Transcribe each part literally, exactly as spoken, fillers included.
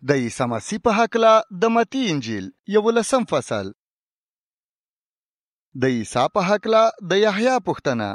د عیسی مسیح په هکله د متی انجیل یولسم فصل. د عیسی په هکله د یحیی پوښتنه.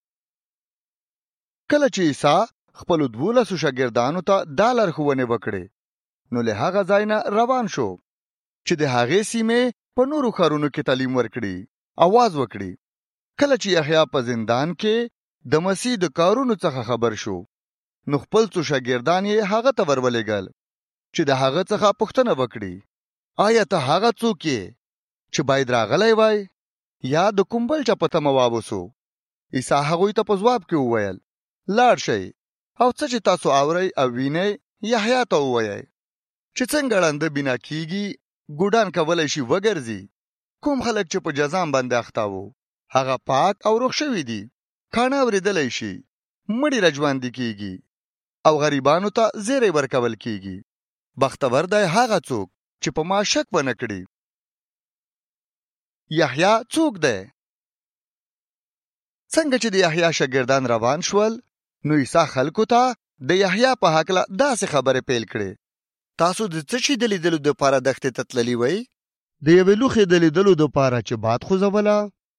کله چې عیسی خپل دولسو شاګردانو ته دا لارښوونې وکړې، نو له هغه ځای نه روان شو چې د هغې سیمې په نورو ښارونو کې تعلیم ورکړي. आवाज وکړي. کله چې یحیی په زندان کې د مسیح د کارونو څخه خبر شو، نو خپل څو شاګردان یې هغه ته ورولېږل چې د هغه څخه پوښتنه وکړي، آیا ته هغه څوک یې چې باید راغلی وای، یا د کوم بل چا په تمه واوسو؟ عیسی هغوی ته په ځواب کې وویل، لاړ شئ او څه چې تاسو اورئ او وینئ یحیی ته ووایئ چې څنګه ړانده بینا کیږي، ګوډان کولی شي وګرځي. کوم خلک چې په جزام باندې اخته وو هغه پاک او روغ شوي دي. کاڼه اورېدلی شي، مړي راژوندي کیږي او غریبانو ته زیری ورکول کیږي. بختور دی هغه څوک چې په ما شک ونه کړي. یحیی څوک دی؟ څنګه چې د یحیی شاګردان روان شول، نو عیسی خلکو ته د یحیی په هکله داسې خبرې پیل کړې. تاسو د څه شي د لیدلو دپاره دښتې ته تللي وئ؟ د یوې لوښې د لیدلو دپاره چې باد خوځوله؟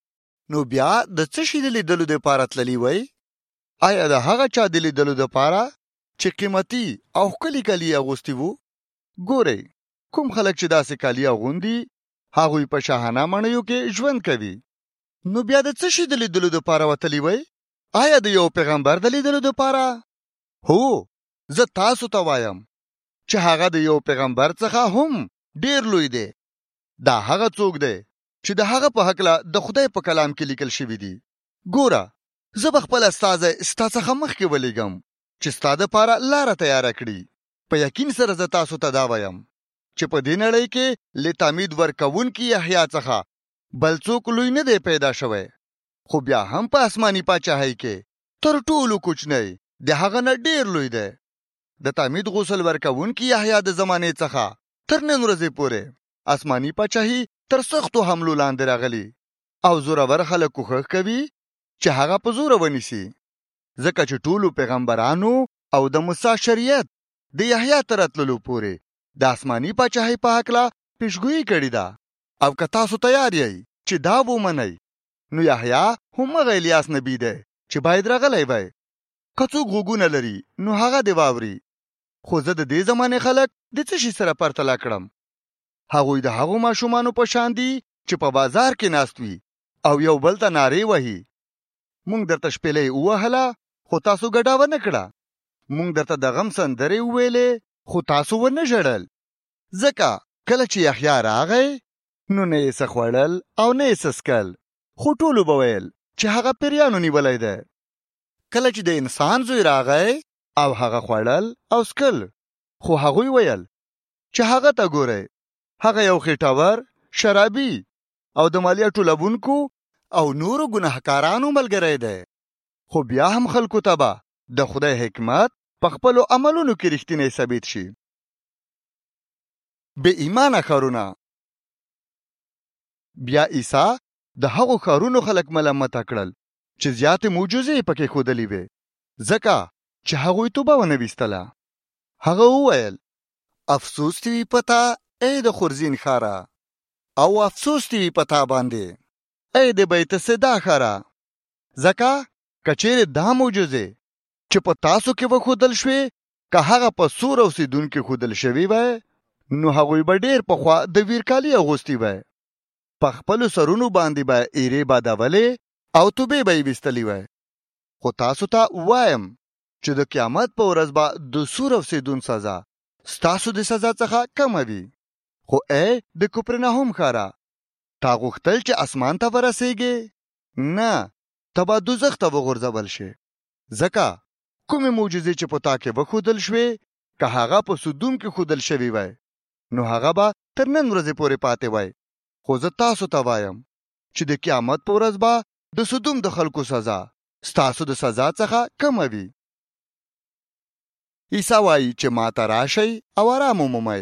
نو بیا د څه شي د لیدلو دپاره تللي وئ؟ آیا د هغه چا د لیدلو دپاره چې قیمتي او ښکلي کالي اغوستي وو؟ ګورئ، کوم خلک چې داسې کالي اغوندي هغوی په شاهانه مڼیو کې ژوند کوي. نو بیا د څه شي د لیدلو دپاره وتلي وئ؟ آیا د یو پیغمبر د لیدلو دپاره؟ هو، زه تاسو ته وایم چې هغه د یو پیغمبر څخه هم ډیر لوی دی. دا هغه څوک دی چې د هغه په هکله د خدای په کلام کې لیکل شوي دي. ګوره، زه به خپل استازی ستا څخه مخکې ولیږم چې ستا دپاره لاره تیاره کړي. په یقین سره زه تاسو ته دا وایم چې په دې نړۍ کې له تعمید ورکوونکي یحیی څخه بل څوک لوی نه دی پیدا شوی. خو بیا هم په آسماني پاچاهۍ کې تر ټولو کوچنی د هغه نه ډیر لوی دی. د تعمید غسل ورکوونکي یحیی د زمانې څخه تر نن ورځې پورې آسماني پاچاهي تر سختو حملو لاندې راغلي او زورور خلک کوښښ کوي چې هغه په زوره ونیسي، ځکه چې ټولو پیغمبرانو او د موسی شریعت د یحیی تر راتللو پورې د آسماني پاچاهۍ په هکله پیشګویي کړې ده. او که تاسو تیار یئ چې دا ومنئ، نو یحیی همغه الیاس نبی دی چې باید راغلی وای. که څوک غوږونه لري نو هغه دې واوري. خو زه د دې زمانې خلک د څه شي سره پرتله کړم؟ هغوی د هغو ماشومانو په شان دي چې په بازار کې ناست وي او یو بل ته نارې وهي. مونږ درته شپېلۍ ووهله خو تاسو ګډه ونه کړه. مونږ درته د غم سندرې وویلې خو تاسو ونه ژړل. ځکه کله چې یحیی راغی، نو نه یې څه خوړل او نه یې څه څښل، خو ټولو به ویل چې هغه پیریانو نیولی دی. کله چې د انسان زوی راغی او هغه خوړل او څښل، خو هغوی ویل چې هغه ته ګورئ، هغه یو خېټور، شرابي او د مالیه ټولوونکو او نورو ګناهکارانو ملګری دی. خو بیا هم خلکو ته به د خدای حکمت په خپلو عملونو کې رښتینی ثابت شي. بې ایمانه ښارونه. بیا عیسی د هغو ښارونو خلک ملامته کړل چې زیاتې معجزې پکې ښودلې وې، ځکه چې هغوی توبه ونه ویستله. هغه وویل، افسوس دې وي په تا ای د خورزین ښاره، او افسوس دې وي په تا باندې ای د بیت صدا ښاره، ځکه که چیرې دا معجزې چې په تاسو کې وښودل شوې که هغه په سور اوسېدونکي ښودل شوي وای، نو هغوی به ډېر پخوا د ویرکالي اغوستي وای، په خپلو سرونو باندې به ایرې بادولې او توبې به یې ویستلې وای. خو تاسو ته وایم چې د قیامت په ورځ به د سور اوسېدون سزا ستاسو د سزا څخه کمه وي. خو ای د کفرناهم ښاره، تا غوښتل چې اسمان ته ورسېږې؟ نه، ته به دوزخ ته وغورځول شې. ځکه کومې معجزې چې په تا کې وښودل شوې که هغه په سدوم کې ښودل شوي وای، نو هغه به تر نن ورځې پورې پاتې وای. خو زه تاسو ته وایم چې د قیامت په ورځ به د سدوم د خلکو سزا ستاسو د سزا څخه کمه وي. عیسی وایي چې ما ته راشئ او آرام ومومئ.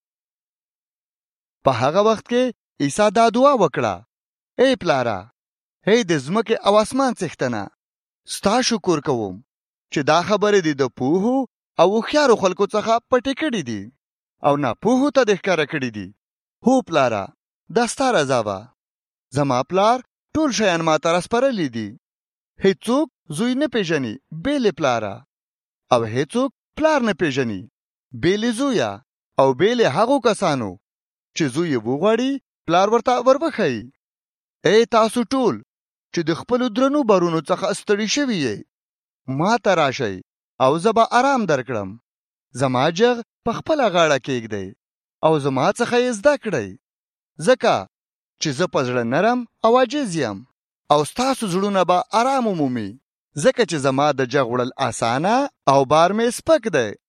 په هغه وخت کې عیسی دا دعا وکړه، ای پلاره، ای د ځمکې او اسمان څښتنه، ستا شکر کوم چې دا خبرې دې د پوهو او هوښیارو خلکو څخه پټې کړې دي. او ناپوهو ته د ښکاره کړي دي. هو پلاره، دا ستا رضا وه. زما پلار ټول شیان ما ته راسپارلي دي. هیڅوک زوی نه پیژني بېلې پلاره، او هیڅوک پلار نه پیژني بېلې زویه او بېلې هغو کسانو چې زوی یې وغواړي پلار ورته وربښي. ای تاسو ټول چې د خپلو درنو بارونو څخه ستړي شوي یې، ما ته راشئ او زه به آرام درکړم. زما جغ په خپله غاړه کېږدئ او زما څخه یې زده کړئ، ځکه چې زه په زړه نرم او عاجز یم، او ستاسو زړونه به آرام ومومي، ځکه چې زما د جغ وړل اسانه او بار مې سپک دی.